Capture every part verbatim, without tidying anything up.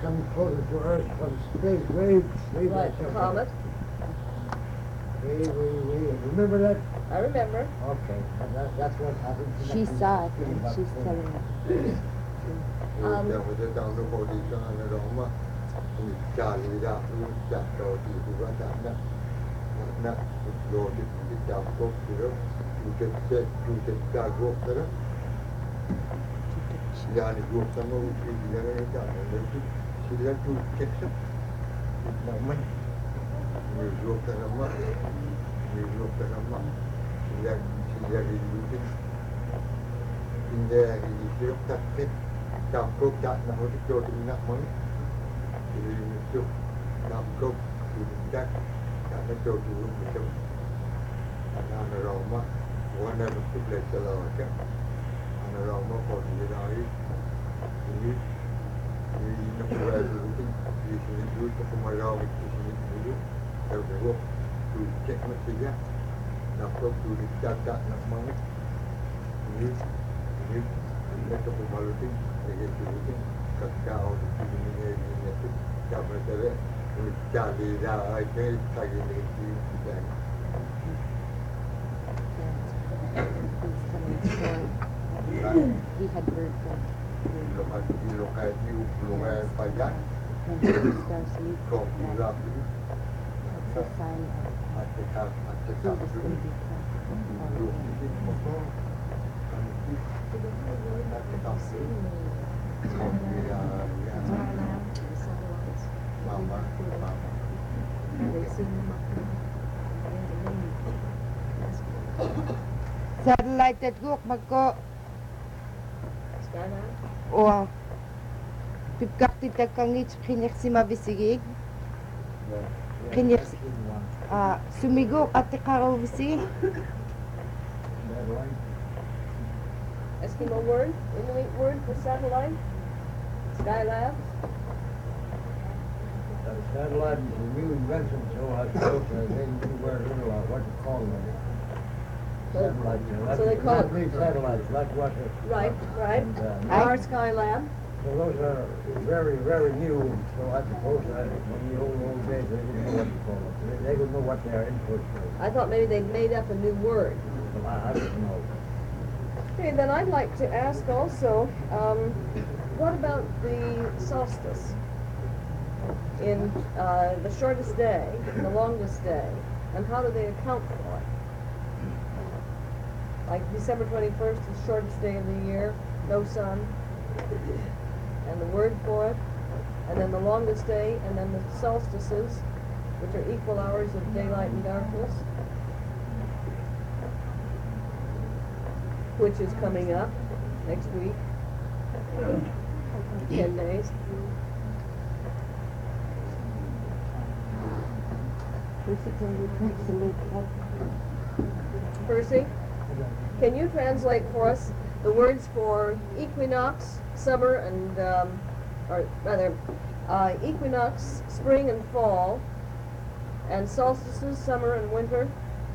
comes closer to Earth because space waves, waves Right, like comet. Wave, wave, wave. Remember that? I remember. Okay, that, that, that's what I think. She saw it and she's telling us. Um, Siamo già un po' di zona Roma, iniziali da iniziato di guardare, na lo di di campo, però tutte se tutte da goffera, yani goffano di di la verità, si da tu che sa, ma mai, mi goffera ma, mi goffera ma, si da si da di tutti, in der di gioca Nam cốc chạy là nó cho chúng nặng mới thì chụp nam cốc thì chắc cả nó cho chúng lúc mình chụp anh nó rau mà quan này một chút lệ cho lò chứ anh rau mà còn gì đó ấy thì thì nó cũng về từ cái gì thì nó nó cũng mà rau thì thì nó theo cái gốc từ chết mất đi á nam cốc từ chắc chắc nặng mới như như nó cũng mà lúc Negativity, cacao, illuminating, capital, Charlie, I made tagging He had heard from Look at you, look at you, look at by that. when he starts sleep. Come, you love me. That's a sign I of take out, I take he out. was going to be Look, you did before. Satellite at guk magko Skyline. o pipkakti takangit khinersima visigi khiners a sumigo at karo visigi Eskimo word, Inuit word for satellite. Skylab. That satellite is a new invention, so I suppose uh, they knew where little uh, what to call them. Satellite, you know, So they that's call it- not satellites, like Russia. Right, right. And, uh, Our Skylab. So those are very, very new, so I suppose uh, in the old, old days they didn't know what to call them. They, they would know what their input was. I thought maybe they'd made up a new word. Well, I, I don't know. Okay, then I'd like to ask also, um, what about the solstice? In uh, the shortest day, the longest day, and how do they account for it? Like December twenty-first is the shortest day of the year, no sun, and the word for it, and then the longest day, and then the solstices, which are equal hours of daylight and darkness, which is coming up next week, ten days. Percy, can you translate for us the words for equinox, summer, and, um, or rather, uh, equinox, spring and fall, and solstices, summer and winter?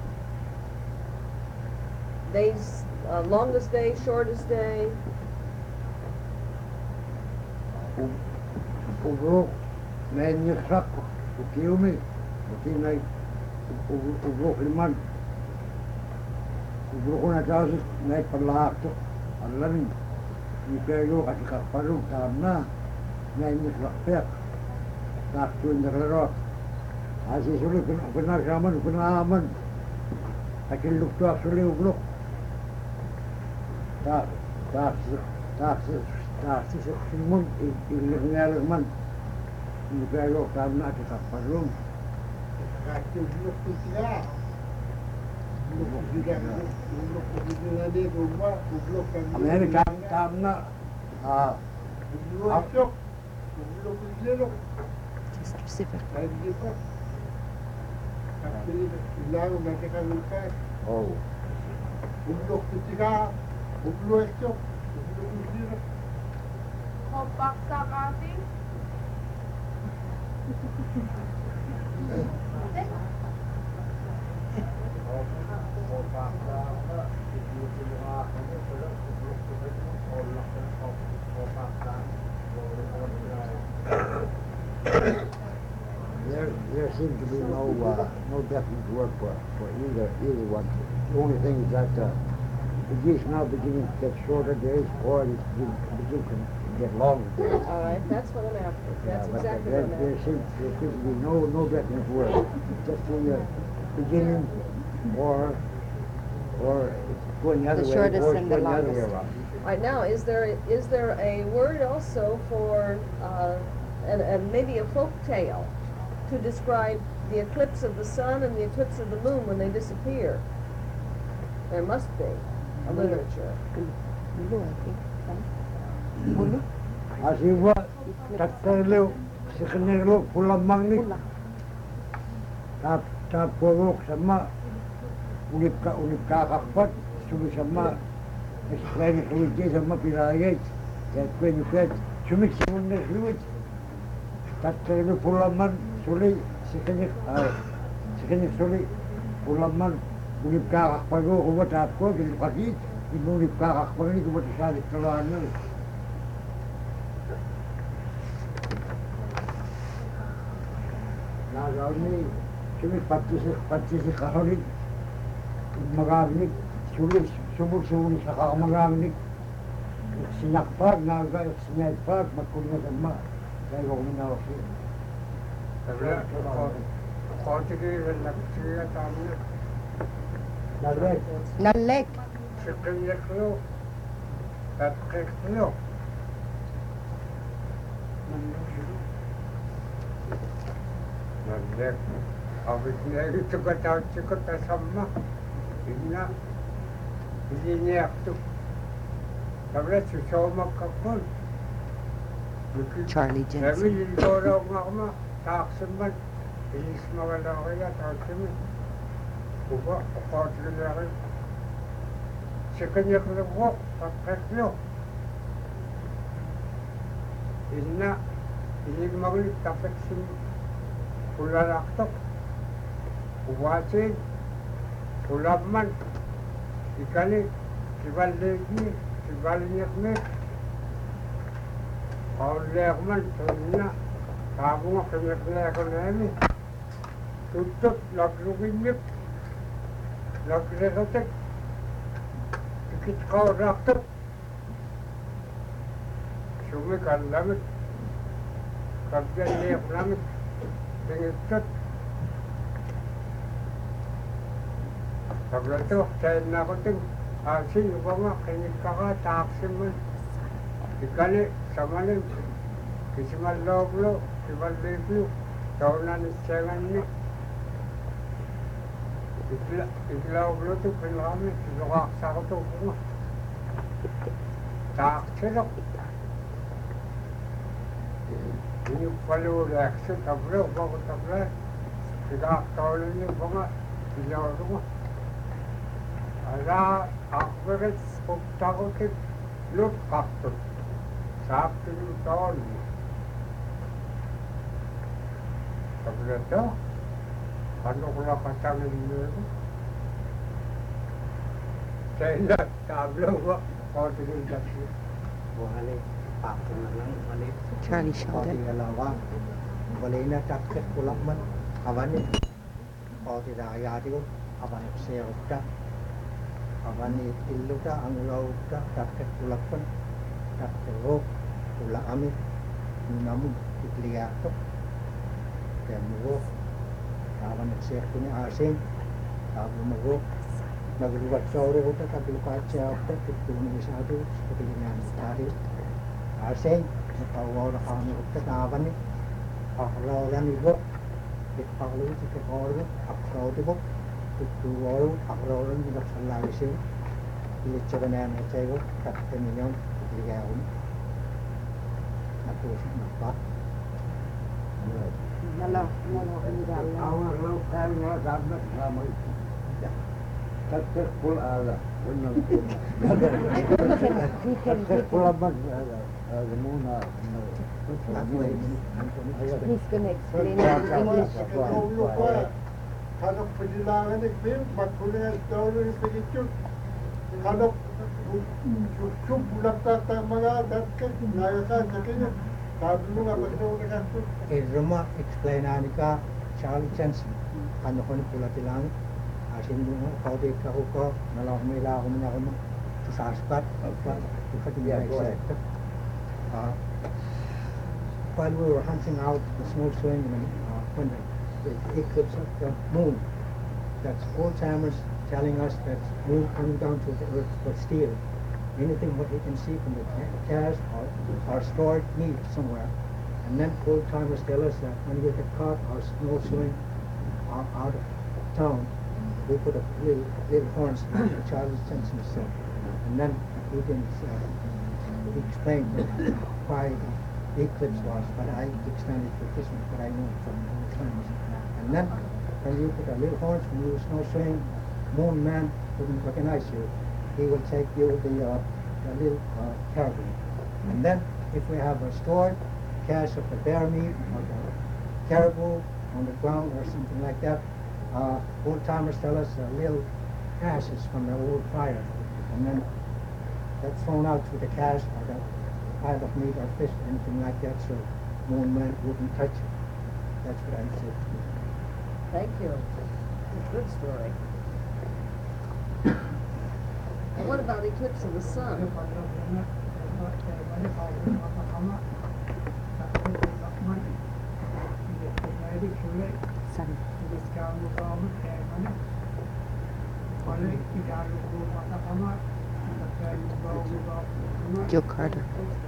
Days, uh, longest day, shortest day. Ubruk, men yusrak, ukiumi, ukinay, ubruk liman. Ubruk na tayo, nay palahak to, alamin. Ipero kasi kaparong tamna, men yusrak pek, taktuin na kalaro. Asi sulit pinagsaman, pinahaman. Akiluk to actually ubruk. Tak, tak, tak, tak, simon, ilingal man. Pero tam na kita parung. Kakek dulu kita. Dulu kita, dulu kita di rumah, dulu kan. Amerika tam na. Ah, Dulu esok, dulu kita. specific. Lain kita. Tapi hilang nanti kan lupa. oh. Dulu kita, dulu esok, dulu kita. Kompak sa kasi. There, there seems to be no, uh, no definite word for, for either, either one. The only thing is that, uh, the geese now beginning to get shorter days, or it's begin, begin to get longer days. All right, that's what I'm after. That's Yeah, but exactly there, what I'm there after. seems, there seems to be no, no definite word, just in the beginning, or, or it's going the other The way, shortest or it's and the going the other way longest. around. All right, now, is there, is there a word also for, uh, and, and maybe a folk tale to describe the eclipse of the sun and the eclipse of the moon when they disappear? There must be a literature. Bulu, I think. Huh? Bulu? Asiwa, tatalo, sikanelo, pulamangnik, Pula. tap, tap, purok sama, ulip ka, ulip kakakpat, sumi sama, eskweli kuwiti sama pirayet, ya kweni kwet, sumik simunne fluid, tatalo pulaman, suli, sikanik, ah, sikanik suli, pulaman, ulip kakakpat ko, kuwa tap ko, kilipakit, ulip kakakpat ni kuwa tisalik talaan. Nagauni, sumit patisik patisik kahorit, magagnik, sulit sumul sumul sa kakamagagnik, sinakpag, naga, sinakpag, magkulit sama, kaya ko minawak siya. Kotigiren nagsiya tayo. Nalek, Nalek. Sikiyeklo. Tatkeklo. Nandek. Abis niya ito katawag ko tasama. Ina. Hindi niya ito. Sabi susoma ka po. Charlie Sabi Jensen. yung raw nga ma. Taksin man. Inis mawala kaya taksin man. Uba. Ukotin na rin. Sikiyeklo ko. Tatkeklo. Ina. Hindi magulit tapos sin pularaktok. Uwasin. Pulaman. Ikali. Kibalegi. Kibalnyakmet. Kaulekman. Tunna. Kamu nga kanyakla na emi. Tutok. Lagluginyip. Lagrekatek. Ikit kauraktok. Sumikal lamit. Kabyan liyak lamit. Tingitot. Sabla to, kain na ko ting. Asin, iba nga, kanyag ka ka, taksin man. Ikali, samalim. Kisimal loblo, kisimal liblo. Taunan isyangan ni. Ikla, iklawlo to, pinakami. Sinukaksa ko to, kuma. Taksin ako. Inyuk palo reaksi tablo, bago tabla. Tidak tahu ni bunga, tidak rumah. Ada akhirat puktaku ke lut kaktus, sabtu tahun. Tabla tu, anu kula pasang ini. Saya tabla gua kau tidak jadi. Wali pakto na lang wali Charlie koting Sheldon. dalawa wali na takket kulak man kawanin koti dayati ko awan seyota awan illuta ang ulauta takket kulak man takket rok kulak amit namun ikliyato kemuro awan seyota ni asing tabu muro nagluwat sore ko ta kabilukat siya ko tutulong isa do sa pilingan tadi asing nakawala kami ko tatawan ni aklaw ibo ipaklo ti koro aklaw ibo tutuwalo aklaw ni naksalay siya ilitsura na tayo katte minyon ligaw nakuha na pa Nalo, nalo, nalo. awak laut tayo nga dapat sama itu. Tatket pul ala, benar. Tatket pulaman ala, ala muna. He's gonna explain it in English. Kaulo ko, kanok padilangan ni Pim, magkulihan daw rin sa gityo. Kanok, chup-chup, bulak tata mga datket, nagaka sa kanya. Sabi mo nga, pag ito ka sa Eh, Roma, explain na ni ka, Charlie Jensen. Ano ko ni pula tilang, asin mo nga, kau di ka ko ko, nalang kumila ako na ako mo, sa saspat, pa, ikat yung Yeah, go ahead. excited. Uh, while we were hunting out the small swing and uh, when the, the eclipse of the moon, that's old timers telling us that moon coming down to the earth, but still, anything what we can see from the ca- cache or, or stored meat somewhere. And then old timers tell us that when we get caught or snow showing uh, out of town, we put a little, little horns like Charles Jensen said. And then he can uh, explain why the eclipse was, but I extended to this one, but I know it from old timers. And then when you put a little horns, when you snow showing, moon man wouldn't recognize you. He will take you the, uh, the little uh, caribou. And then if we have a stored cache of the bear meat or the caribou on the ground or something like that, uh, old timers tell us uh, little ashes from the old fire. And then that's thrown out to the cache or the pile of meat or fish, anything like that, so moon man wouldn't touch it. That's what I said. Thank you. It's a good story. And what about eclipse of the sun? Sun. Joe Carter.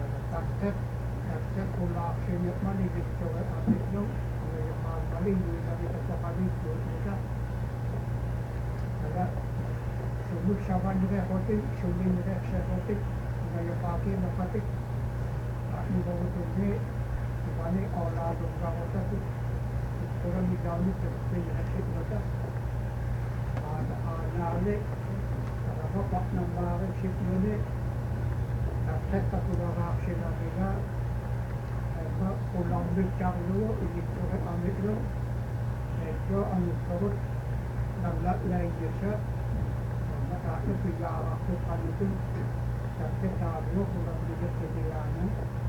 Sumut saban juga hotik, sumut juga saya hotik, saya pakai mapatik. Aku bawa tu je, sebalik orang dongga hotak tu, orang di dalam itu pergi hasil hotak. Ada ada le, ada apa nama ship ni, tak tak tu orang hasil ada. Apa ulang bincang dulu, ini orang ambil dulu, itu ambil terus, nampak lain je. Aku juga aku kali itu sampai tahu kalau dia kehilangan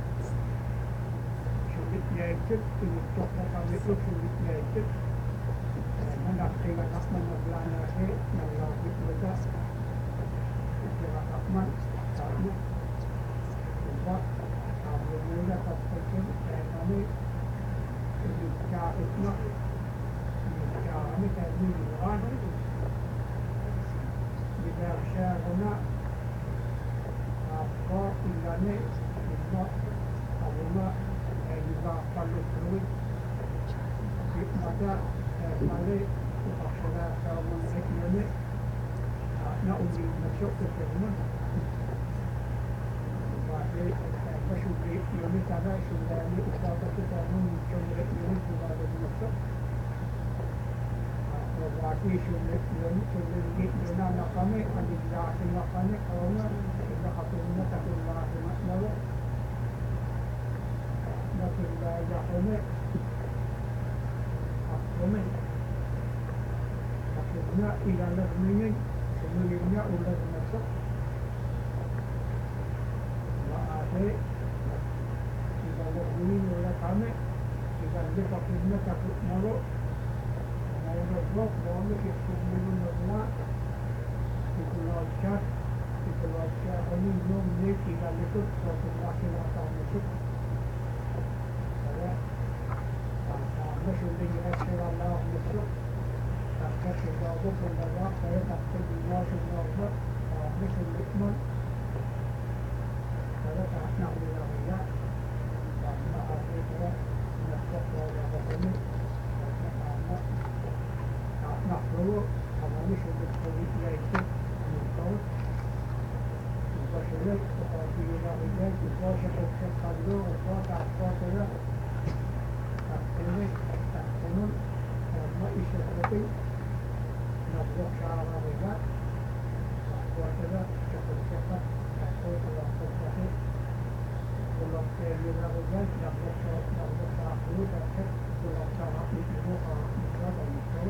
sulitnya itu ini coklat kali itu sulitnya itu mana dengan nak mengelana ke nak lagi juga kita akan tahu sebab kalau kita tak percaya kami ini cara itu ini cara ini kan ini Saya guna apa ilane itu agama juga perlu perlu kita kali upacara kaum ini nak uji masuk ke dalam bagi pasuri ini cara sudah ini upacara kita muncul ini juga ada masuk Wati sulit yun sulit git yun na kami andi dati na kami karena kita katulungan sa kulasi mas lawa nakilaya kami kami akhirnya ilalag niya sumuli niya ulag nasok maate ilalag niya ulag kami ilalag akhirnya takut malo Orang orang yang sebelum berbuat itu lajat, itu lajat ini belum ni tinggal itu suatu masih atau masuk. Saya, saya sudah jelas Allah masuk. Tapi sudah aku sudah saya tak terima sudah aku, aku sudah pun. Saya tak nak berlaku. Karena aku sudah nak berlaku ini. Nak perlu kami sudah berjaya itu untuk kita sudah kita sudah kita sudah kalau kita tak sudah tak ini tak ini nama isu seperti nak buat cara mereka kita sudah cepat cepat atau kalau seperti kalau kita mereka nak buat nak buat cara dulu tak kalau cara itu kita dan itu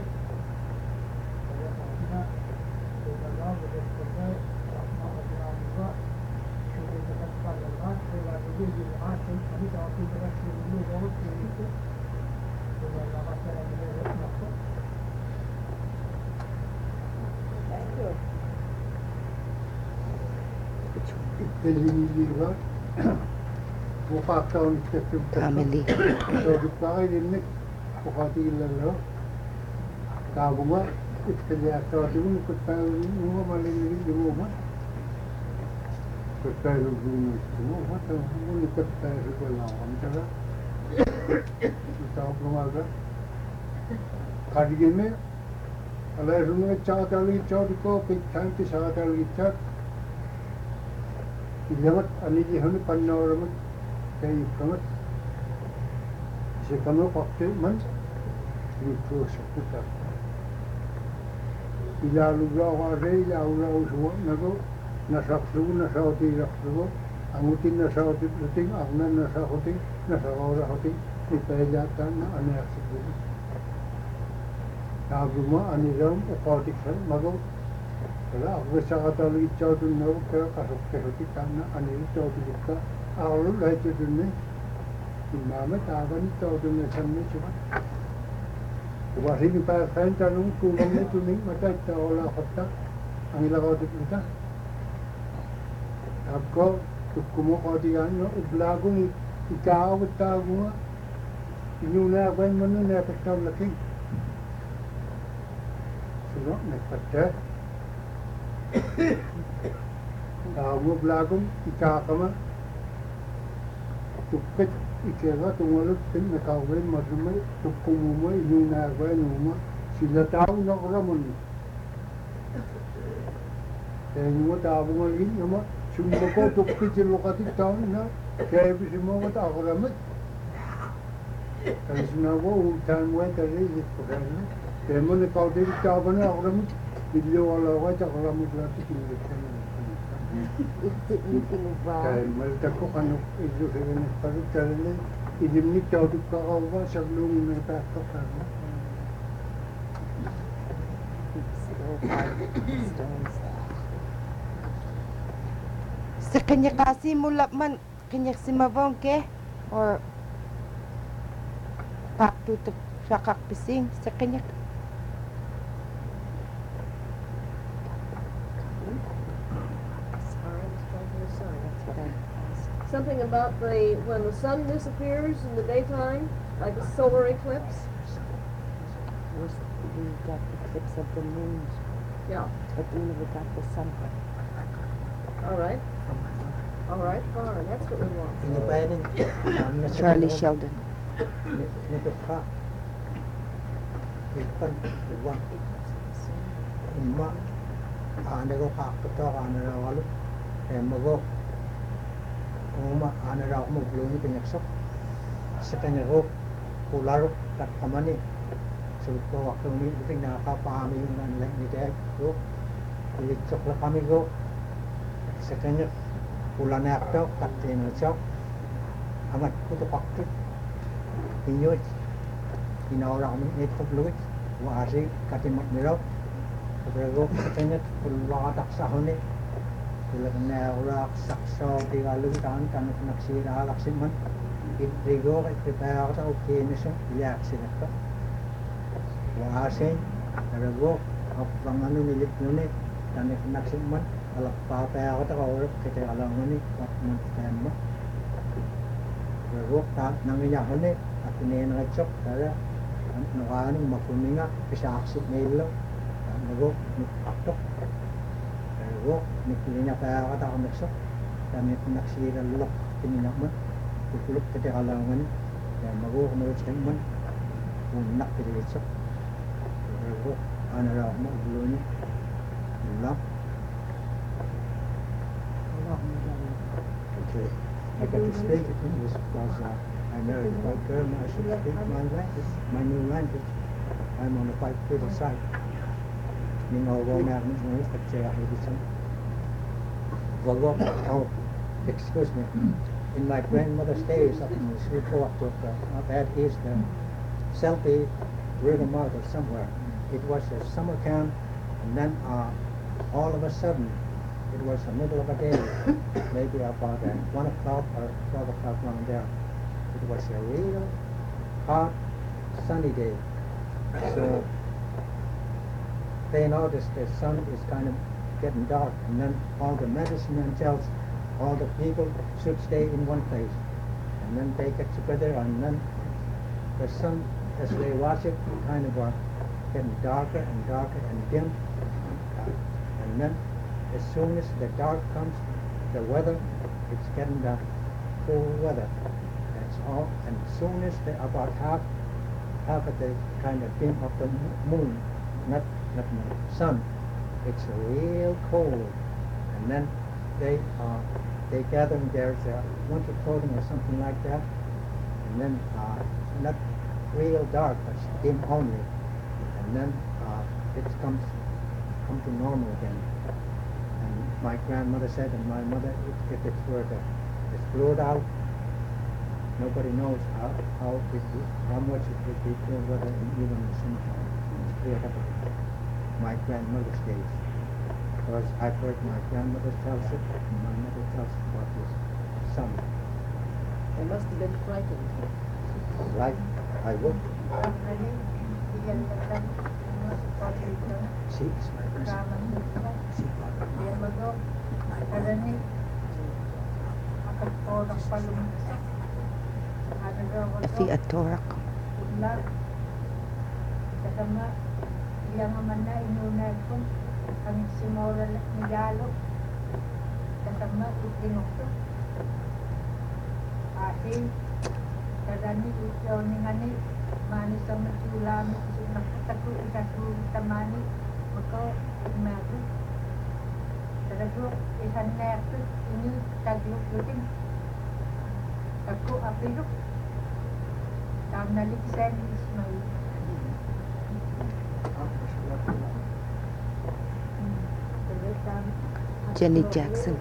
Allah berdoa rahmat Allah juga sudah dekat pada Allah sudah lebih dimaafkan kami tahu kita Thank you. Itteliiliiga uqaaqtaun ittaksupta Family. soodukkaaqillinnik uqatiillallo taavuma itteliastaatigun kutpailunga malilliluuma kutpailunguunuistuuma taavumuni kutpailukulaaqamtara taavlumaga qargime alaisunga chaataliitsaatiko pithaanti saataliitsaat ilamat aniji hanu pannauramat kayikamat sekano pakte man itu seputar ilaluga ware ilaula uswa nago nasaksu nasauti raksu angutin nasauti puting agna nasauti nasaura hoti ipayatan aneasibu tabuma aniram uqatik mago Kalau aku sangat lagi jauh tu nak ke kasut kasut karena ane jauh tu juga. Aku lagi jauh tu ni, imam tahu ni jauh tu ni sampai cuma. Wahai ni pada kain tanung kumam ni tu ni macam tahu lah kota, angin lagu tu kita. Aku tu kumu kau dia ni ublagu ni ikau tahu ini nak apa mana nak tahu lagi. Sudah nak pada. Tahu belakang ikakama tukket ikega tungalut tin nakawin madumay tukkumumay inunagay numa sila tahu na oramun kaya numa tahu malin numa sumbako tukki jilokati tahu na kaya bisimo mo tahu oramun kaya sinawa utan mo tali ikakama kaya mo nakaw din tahu na oramun Video wala wajah kalau mudah tu tinggal sana. Itti meeting ba? Kaya malta ko kanu ilo sa ganit paru talaga ilimnik daw tu kakawa sa lung na tato kana. Sa kanya kasi mula man kanya si Mavong ke or pak tutup sakak pising sa kanya. Something about the when the sun disappears in the daytime, like a solar eclipse. We got eclipse of the moon, Yeah. but we never got the sun. All right. All right. Fine. That's what we want. Ini pwede. Charlie Sheldon. Nito ka. Ipan, diba? Ima, ane ko kakito, ane rawalu. Eh, mago. Uma, ane raw mo blumi pinyaksok. Sa kanya ko, kularo, kat kamani. Sabi ko, wakil ni, buting nakakapahami yung nanlay ni Dad. Ko, ilitsok lang kami ko. Sa kanya, pula na akto, kat tinalsok. Amat ko to paktik. Inyot. Inaura kami nito bluit. Waasi, katimak niraw. Sabi ko, sa kanya, pulwakatak sa huni. Tulad na urak, sakso, tigalutan, tanong nagsira, laksiman. Itrigo, iprepare ka, okay na siya, iyak sila ka. Waasin, narago, kapang ano nilit nun eh, tanong naksiman, alak papaya ka, urak, kita alangan eh, kapang tayan mo. Narago, nanginyahan eh, at inenagatsok, kaya, nakaanong makuninga, pisaksit nilo, narago, nagpaktok. Narago, nikilinya kaya ka takang nagsok, tanong nagsira lulok, tininak mo. Kuluk kita kalangan ya mago menurut teman unak kita besok mago anak mak dulunya lap okay I got to speak it English because uh, I married a white girl and I should speak my language my new language I'm on the white people side nhưng mà vô nào cũng nói thật trẻ hay gì xong vô oh excuse me in my grandmother's days up in the Shreveport, uh, up at East uh, Selby, River Market somewhere. It was a summer camp, and then uh, all of a sudden, it was the middle of a day, maybe about uh, one o'clock or twelve o'clock around there. it was a real hot, sunny day. So they noticed the sun is kind of getting dark, and then all the medicine man tells all the people should stay in one place. And then they get together, and then the sun, as they watch it, kind of uh, getting darker and darker and dim. Uh, and then as soon as the dark comes, the weather, it's getting the cool weather. That's all. And as soon as the, about half half of the kind of dim of the moon, not not moon, sun, it's real cold. And then they uh, they gather, and there's a winter clothing or something like that. And then uh, not real dark, but dim only. And then uh, it comes come to normal again. And my grandmother said, and my mother, if, if it were to explode out, nobody knows how how it would, how much it would be cold weather, and even in the summertime. It's cleared up again. My grandmother's days, because I've heard my grandmother tells it, and my mother tells it about this summer. They must have been frightened. Right? I would. She is my grandmother. She في الطرق. Kasama ilang naman na inunad ko ang simula ni Galo. Kasama itinukto. Asin, karani ikaw ni ngani, mani sa matulami, nakatago ikatu tamani, mako imago. Talago isan na ako, ini taglok lutin. Ako apilok. Tam naliksan Ismail. Janet Jackson.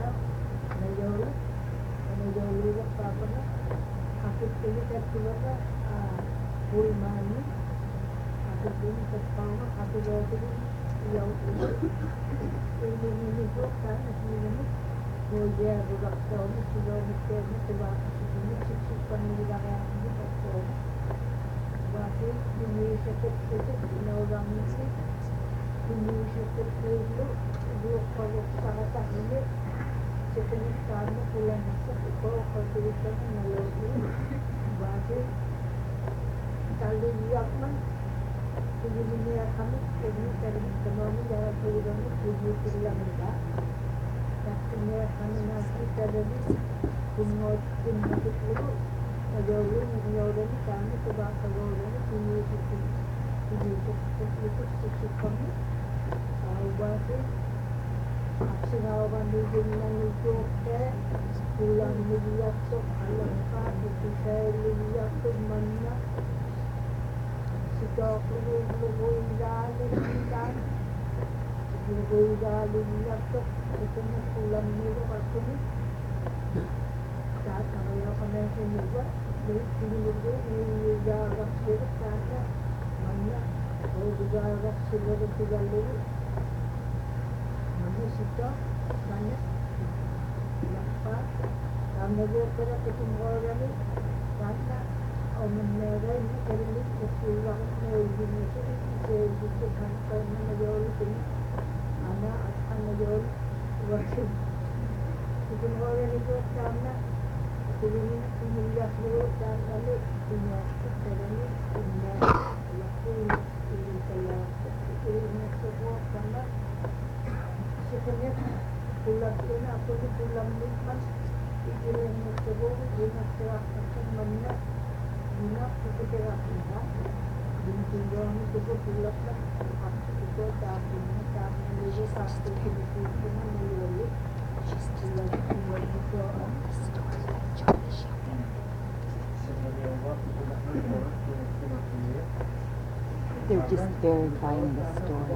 They're just verifying the story.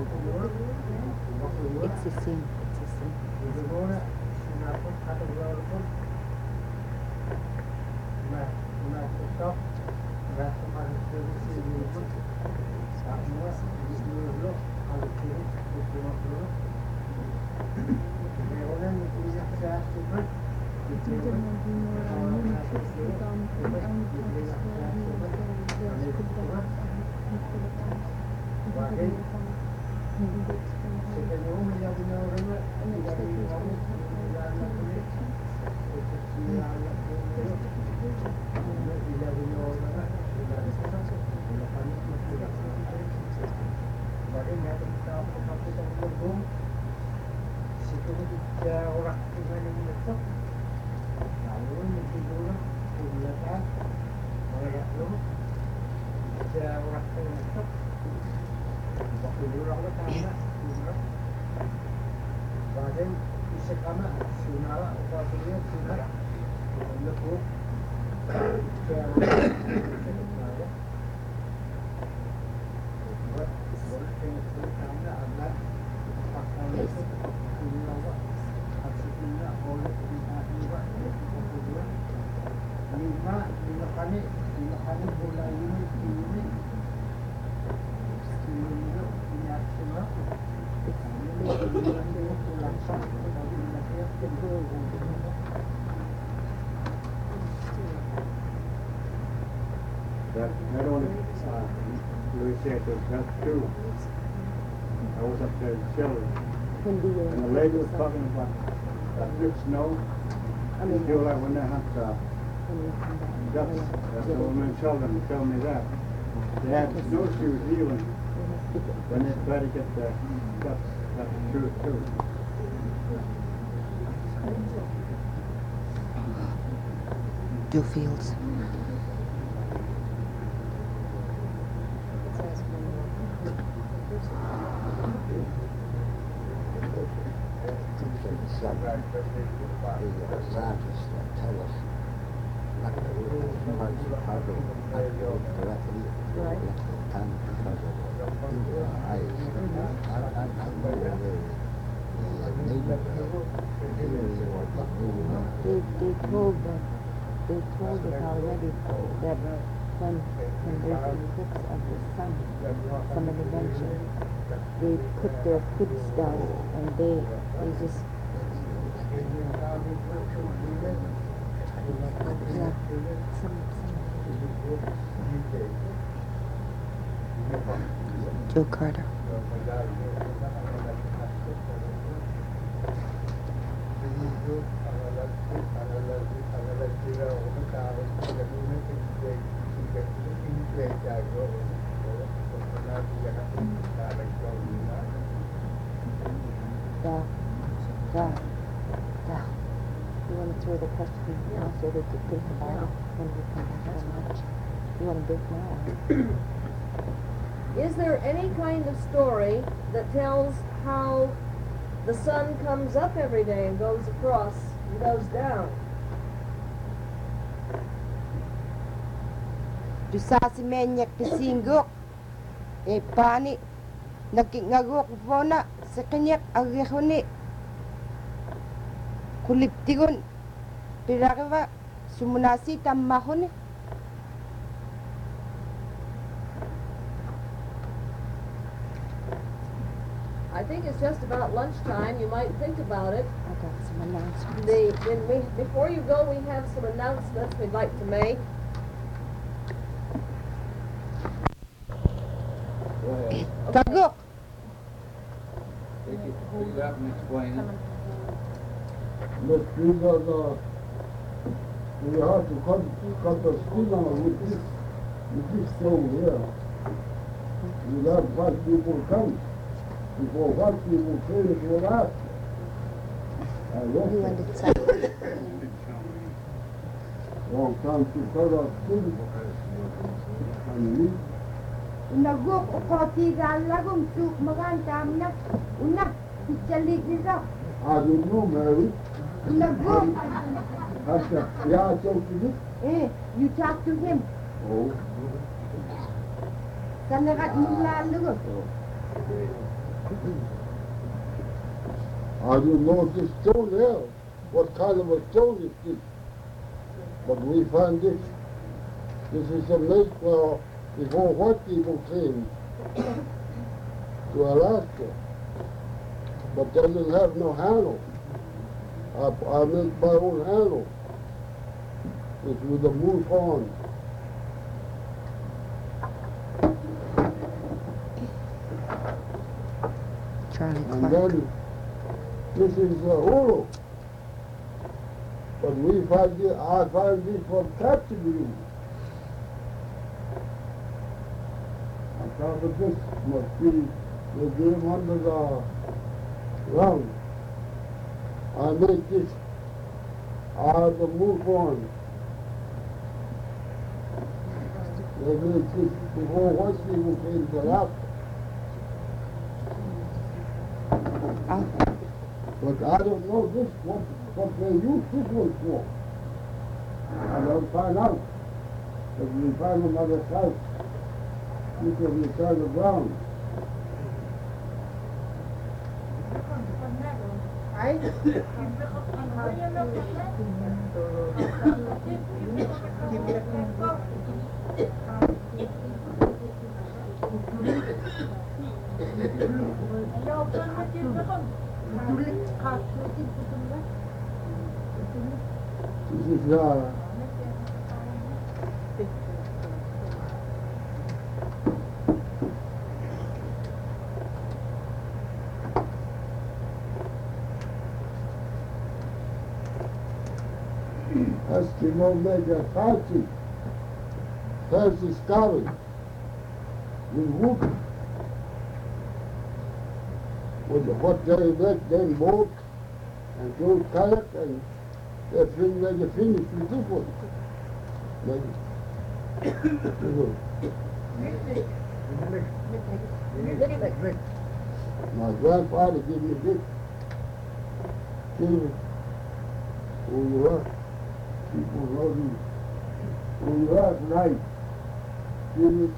It's the same. It's the same. Ito بعدين يسقنا سنارة وفاصلية سنارة ونقول lima lima kali lima kali bulan ini ini ini punya semua That not only uh, Louis said there's not two. I was up there in Chile, and the lady was talking about that big snow. You feel like when they have to, that's, that's the woman in Sheldon tell me that. They had snowshoes even when they try to get the ducks. That's true too. Dew fields. The scientists that tell us not to look at the parts of Harvard, not to look directly at the time because of the eyes. I, I, I know where the native They, they told that, they told it already that when, when there's an eclipse of the sun, some intervention, they put their hoods down and they, they just, yeah, some, some. Joe Carter. Yeah, yeah, yeah. You want to throw the question now so they could think about it when we come back from lunch? You want to break now? Is there any kind of story that tells how the sun comes up every day and goes across and goes down? Tu sa si menyak pisingok. E pani nakingagok pona sa kanyak agihuni. Kuliptigon piragawa sumunasi tamahuni. I think it's just about lunchtime. You might think about it. I got some announcements. The, when we, before you go, we have some announcements we'd like to make. Tagok. Take it, pick it up and explain it. But we got, uh, we have to cut, cut the skin out with this, with this thing here. We have what people come, before what people came to that. I You lost want it. to say? Long time to cut our skin. And we, Nagok o koti dalagong su magan tamna. Una pichalik nito. I don't know, Mary. Nagok. That's the, yeah, I talked to you. Eh, you talk to him. Oh. Kanagat mula lugo. I don't know this stone here. What kind of a stone is this? But we find this. This is a lake where before white people came to Alaska. But they didn't have no handle. I, I made my own handle. It's with a moose horn. Charlie And Clark. then this is a holo. But we find it, I find this from captivity. On top of this must be the game under the ground. I make this out of the moose horn. They made this before white people came to Alaska. Ah, But I don't know this, what, what they use this one for. I don't find out. If we find another site, you can return the ground. This is, uh, Eskimo make a fancy, fancy scarring with wood. With what they make, they boat and go kayak and they fin when they finish with this one. Like, my grandfather gave me this. Children, who you are, people know you. Who you are tonight. Children.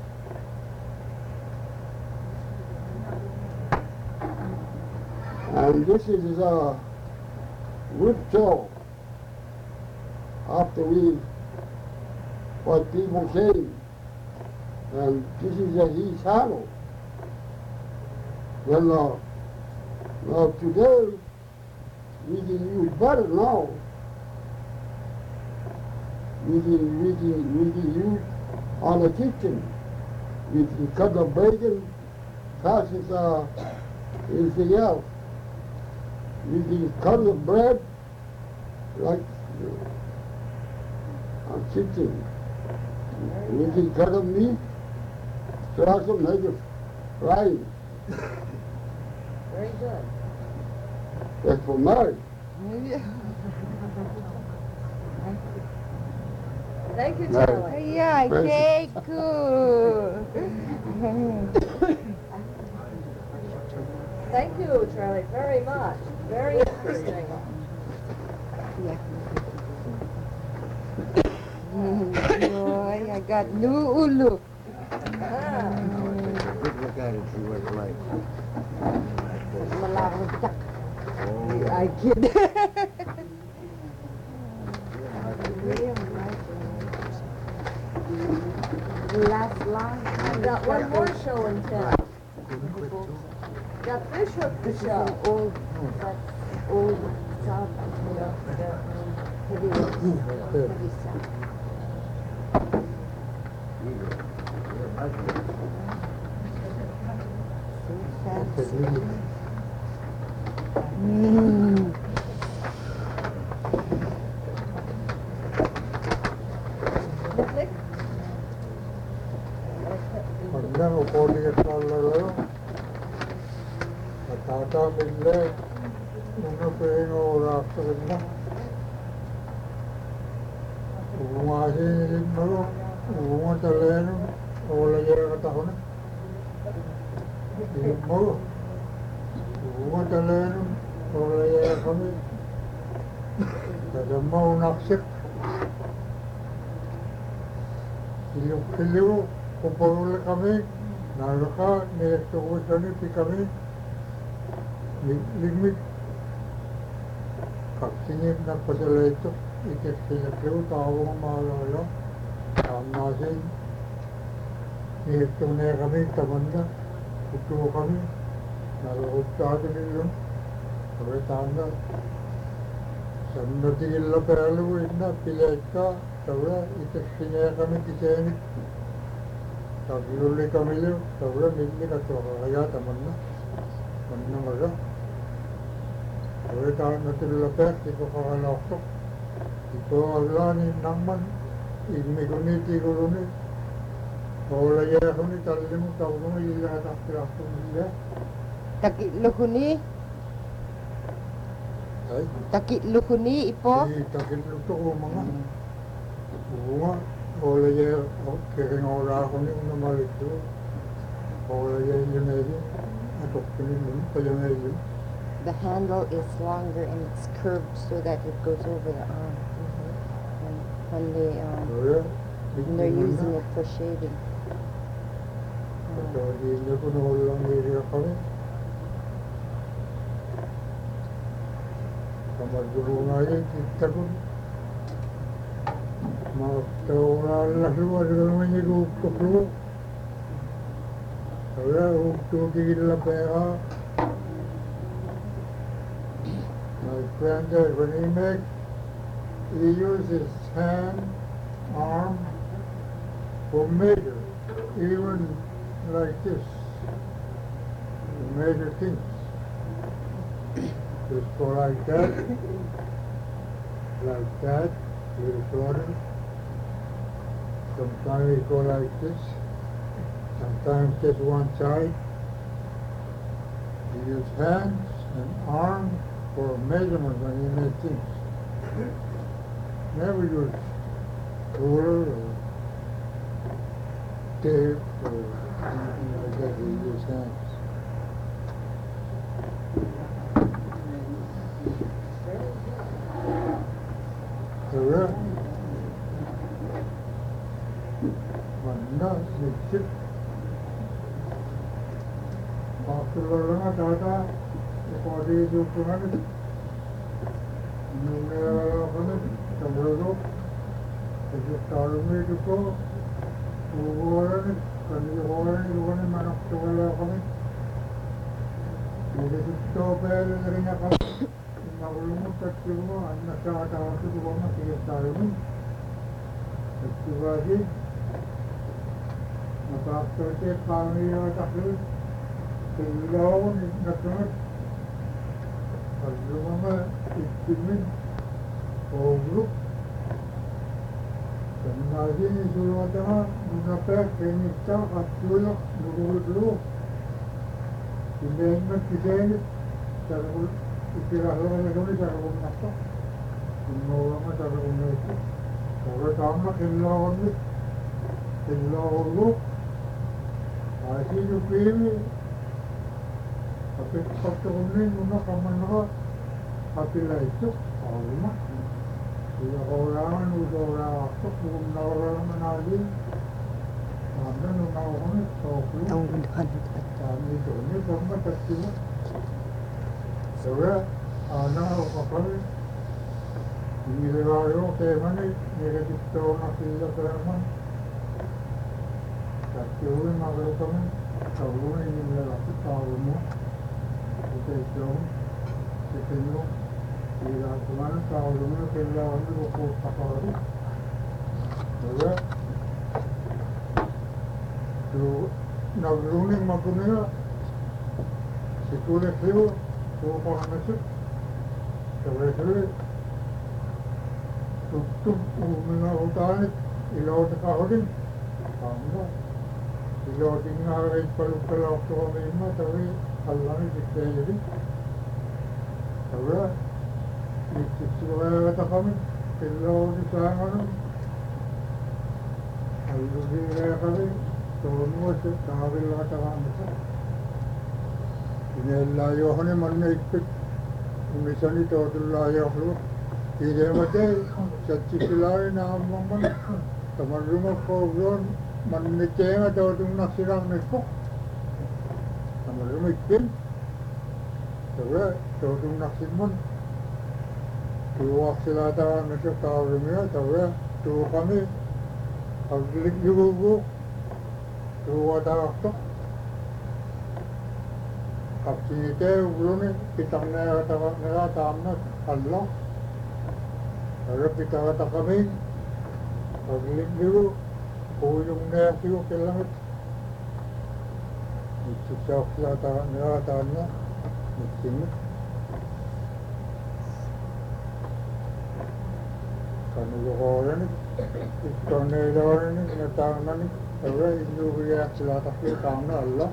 And this is a wood saw. After we, what people came, and this is a heat saddle. Well, uh, now today, we can use butter now. We can, we can, we can use on the kitchen. We can cut the bacon, sausages, uh, anything else. We can cut the bread like uh, on kitchen. We can cut the meat, so I can make it fried. Very good. That's for marriage. Thank you, Right. Charlie. yeah, Very- thank you. Thank you, Charlie, very much. Very interesting. Yeah. Boy, I got new ulu. Ah. Good look at it, see what it's like. Malawak. I kid. Last line. I've got one more show and tell. Got fish hook to This is show. an old, that's old south, you know, heavy roads, heavy south. Mm. Nick? Andiamo fuori che parlerò. La tata mille, uno per ora prima. Uno si dimmero, uno taleno, o la gira tahone. Dimmero, uno taleno, o la gira kami. Kadamma unaksik. Kilo-kilo, kumpulul kami, naraka, nilagtukusan ni kami, limit. Kaksinip na padala ito, ikikilagyo, tawang maalala, nasin, nilagtunay kami, tamanda, kuto kami, narukutado nilo, karitanda, sannatigil peralu, inna, pileka, tawla, ikikilagyo kami kisenit, Tagluli kami liyo, tawla milli ka kaya tamanna, manna maga. Tawla tahan na tilapet, iko kakalaktok. Iko aglani nangman, igmi kuniti kuruni. Tawla yaya kuni talimu, tawla illa taktilaktok nila. Takilukuni, Ay, takilukuni ipo. di takiluktok ko mga. Bunga, tawla yaya, kering ora kuni una malito. Tawla yaya yun ay yun, atok kuni nun, kaya yun. the handle is longer and it's curved so that it goes over the arm. And when they um, Rồi when they're using it for shaving. Rồi thì nó có nồi lòng gì thì không. Kamar guru aja kita pun mau tahu Allah luar namanya rupa keluar. Kalau untuk gila beha, my granddad when he make, he uses hand, arm for measure, even like this, to measure things. Just go like that, like that, little shorter. Sometimes we go like this, sometimes just one side. He uses hands and arms for measurement when he makes things. Never use ruler or tape or anything like that. He uses hands. Correct. Mana sedikit waktu lama data pada itu kan numero kan terlalu itu tahu itu kok orang kan itu orang itu kan mana terlalu kan itu itu bel dari nak Nagulungo tatlo ang nasatawa ko ko na siyentayo mo. Nagtubagi. Napaktorte pangyo taklo. Tilaw ni natunod. Paglumo ikimin. Ogro. Sanagi ni sulwata nga munapek kenista at tulok nugulog. Hindi man kisenit. Saragul Istirahatlah lagi cara mengasak, mengolah cara mengasak. Kalau kamu keluar ni, keluar lu, asyik pilih. Tapi satu ni mana kamu nak, tapi lah itu, awalnya. Ia orang, udah orang asok, bukan orang mana lagi. Kamu nak orang ni, soklu. Kami tu ni kamu tak siapa. Sonra ana kapalı bir varıyor temani nere gitti ona kıyla kıraman kaçıyorun mağlukamın tavuğun elimle rakı tavuğumu tutayım tutayım bir akımanın tavuğumu kıyla onu oku takarı sonra tu nagluning magunya sikure kıyor So for myself, the regular tuttum umina utanik ilot kahodin, kamda ilotin ngarai palukal okto kamima tawi allani dikkayedi, tawa ittisuwa takami iloti saanganam, allugi kami tonuwa se taavilla takamisa. Inella johne manne ikkit unisani totulla johlu iremate satchikilai naamman tamarruma kogon manne tema totun nasirang nekko tamarruma ikkin tawa totun nasimman tuwaksilata nasa kaurumia tawa tuwakami aglik yugugu tuwataakto Kapsite ulune pitangna tawa nera tamna Allah. Kalau pitawa takami, paglik dulu, pulung nera siyo kelamit. Isusok sila tawa nera tamna, isimit. Kanulokoran, ikanelaran, natangnan, tawa inuwiyak sila takli tamna Allah.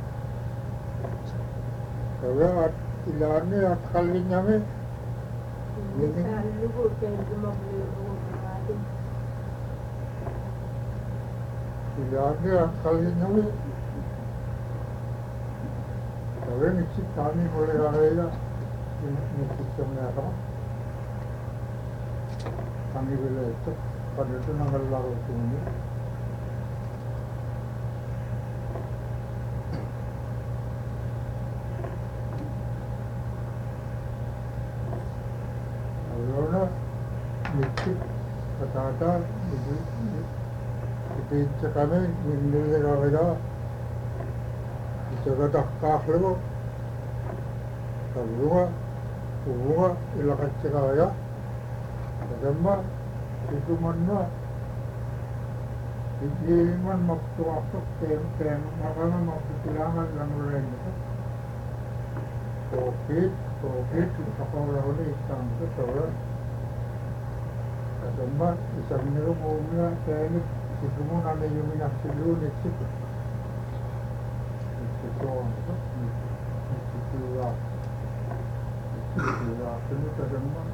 Kalau ilan ni at kalin kami, ini ilan ni at kalin kami. Kalau ni si kami boleh ada niksitsemneerama angivileittu padettu nangallarutuuni ayona niksit katata ipiitsakame nilleleraveda itsakatakkaarlugu Kalunga, uunga, ilakatsakaya, kadamma, itumanna, ikiman maktuaktuk, tem, tem, makana maktukilangan lang rin ito. Kokit, kokit, ipakaulahuli, isang ito, sawa. Kadamma, isang nilo kumula, tenit, ituman na yung minaksilu, niksip. Niksituan ito, niksituan. Iya, kini kadang-kadang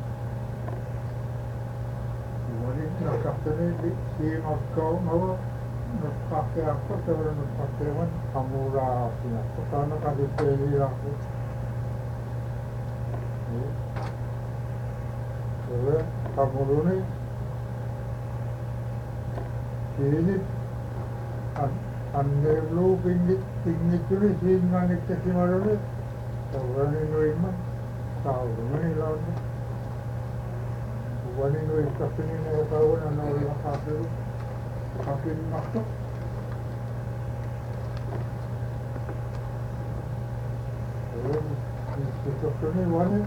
Wali nakakini di si Moskow mawa nakakake ako pero nakakewan kamura siya. Sana kasi pili ako. Jadi kamuru ni sini ande lu pingit pingit ni sini ni kasi malu ni. Orang ini memang tahu ni lawan. Wani no ikapini na tahu na na kafiru kafir makto. Itu kini wani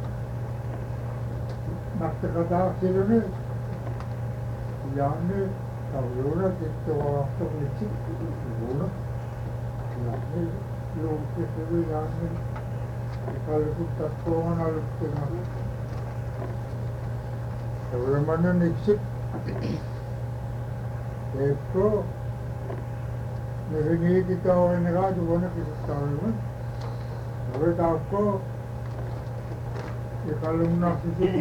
makto kata sini yang ni tahu na kita waktu ni cik guna. Ni lu kita yang ni kalau kita kau na lu kita Bagaimana niksip itu negeri kita orang negara juga nak kita tahu kan orang tahu ko kalau nak itu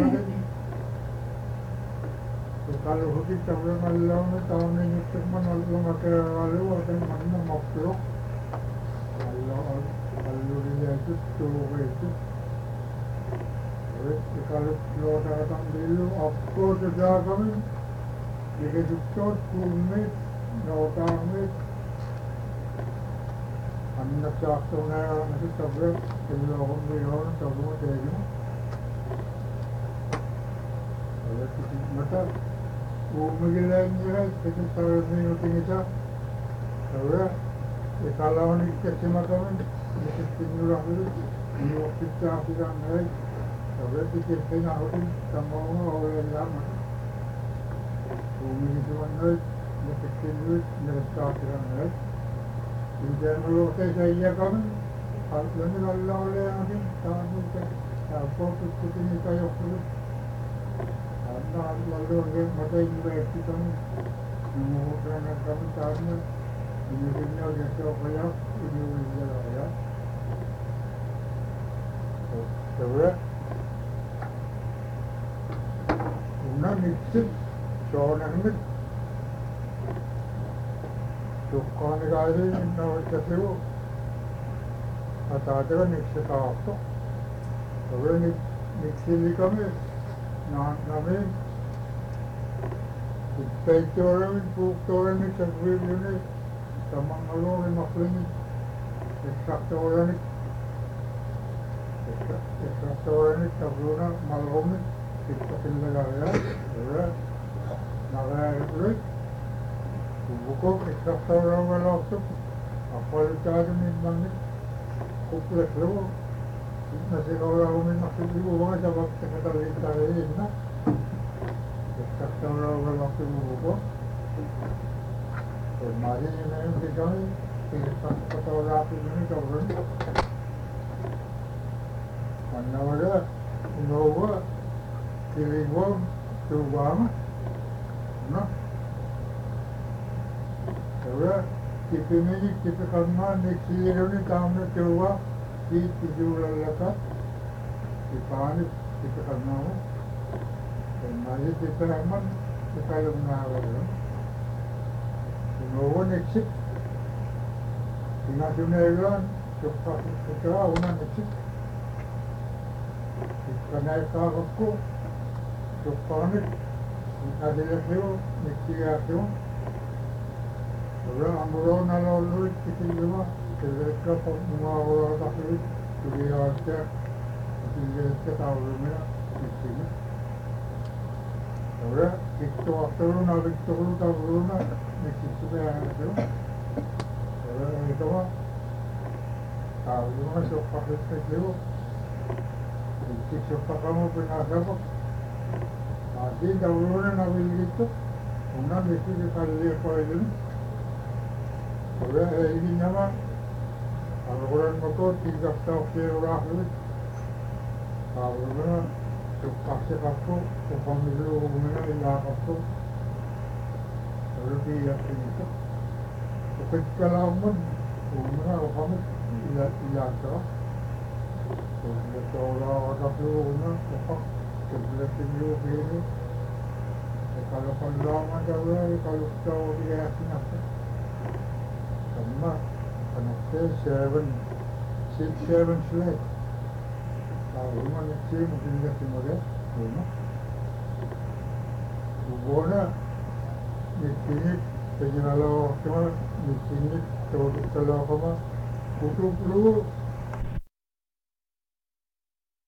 mana kalau hati tahu malam ni tahu ni niksip mana malam macam malam ada mana makhluk Allah Allah dia itu tu itu kalau keluar datang dulu, apa saja kami jika jujur kumit, nawatamit, anak cakapnya nanti sabrak, kemudian beliau sabrak jadi, kalau kita mata, umumnya ni kita tahu ni nanti kita, sabrak, kalau ni kita macam ni, kita tinggal dulu, ni waktu kita kita naik. Kalau kita tengah hari semua orang lama, bumi itu mana, kita tinggal neraka kerana. Jika malu saya kan, kalau ni Allah oleh yang ini, tahu kita, apa tu ini saya perlu. Anda lalu orang mata ini berarti kami, semua kerana kami tahu, ini dunia jasa kaya, ini dunia kaya. Sebab Una niksip soonamit tukkaani kaari innavittasivu ataatera niksitaatto ove niksillikami naannami ippeittooramit puuktooramit sakviilyuni tamangaluuri maklimit eksaktoorani eksaktoorani tabluuna malhumit kita tinggal ya, ya, nalar itu, buku kita orang orang tu, apa itu ni mana, kumpul semua, nasi orang ni masih di bawah jawab kita lihat tadi na, kita orang orang tu buku, mari ni kita ni, kita fotografi ni orang, mana ada, Nova. Kiliwom, Tuwama, no? Kalau kita ni kita kerana niksir ni kami Tuwa, kita jual lekat, kita ni kita kerana, mari kita hemat kita yang nalar. Semua niksir, tinggal tu negan, cepat kita awak niksir. Kanai kakakku, Tukanik, adalah siyo, Nikia siyo. Ora amuro na lolo kita lima, kita pun mengawas tapi dia ada, dia ada tahu mana ini. Ora kita waktu lu nak kita lu tahu lu nak, kita sudah ada. Ora itu mah, tahu lu masuk pakai sekiu, kita suka kamu punya apa? Nanti tahu lu nak beli itu, mana mesti kita lihat kau ini. Ora ini nama, kalau orang motor tiga tahun orang itu, kalau mana terpaksa aku, pemilu mana ilah aku, lebih yakin itu. Bukan kalau pun, mana kamu ilah ilah tu, kalau orang aku mana, apa, sebelah tinggi begini, kalau kalau mana orang kalau tahu dia yakin apa. Sama anaknya seven, six, seven slide. Tahu mana sih mungkin dia semua rumah. Bukannya di sini penjualan cuma di sini kalau kalau kamu butuh perlu